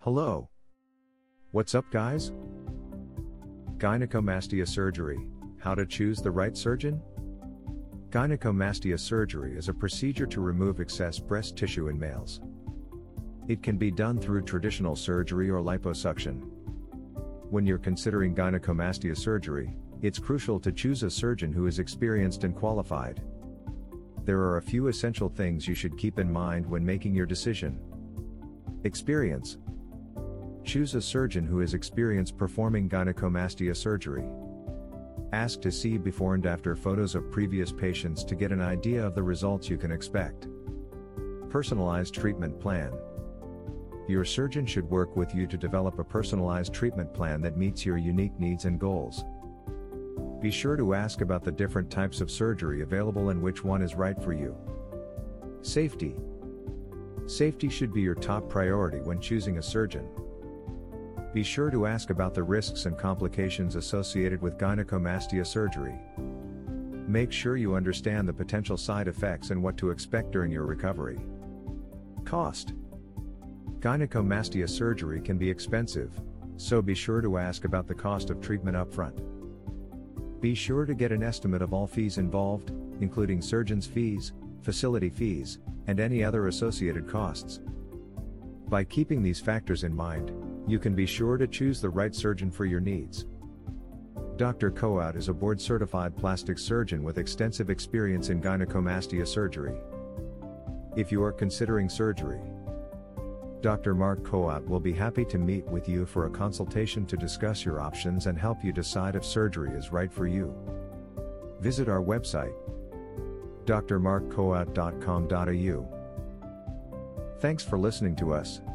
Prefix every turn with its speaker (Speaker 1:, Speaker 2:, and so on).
Speaker 1: Hello. What's up, guys? Gynecomastia surgery: how to choose the right surgeon? Gynecomastia surgery is a procedure to remove excess breast tissue in males. It can be done through traditional surgery or liposuction. When you're considering gynecomastia surgery, it's crucial to choose a surgeon who is experienced and qualified. There are a few essential things you should keep in mind when making your decision. Experience. Choose a surgeon who is experienced performing gynecomastia surgery. Ask to see before and after photos of previous patients to get an idea of the results you can expect. Personalized treatment plan. Your surgeon should work with you to develop a personalized treatment plan that meets your unique needs and goals. Be sure to ask about the different types of surgery available and which one is right for you. Safety. Safety should be your top priority when choosing a surgeon. Be sure to ask about the risks and complications associated with gynecomastia surgery. Make sure you understand the potential side effects and what to expect during your recovery. Cost. Gynecomastia surgery can be expensive, so be sure to ask about the cost of treatment upfront. Be sure to get an estimate of all fees involved, including surgeon's fees, facility fees, and any other associated costs. By keeping these factors in mind, you can be sure to choose the right surgeon for your needs. Dr. Kohout is a board-certified plastic surgeon with extensive experience in gynecomastia surgery. If you are considering surgery, Dr. Mark Kohout will be happy to meet with you for a consultation to discuss your options and help you decide if surgery is right for you. Visit our website, drmarkkohout.com.au. Thanks for listening to us.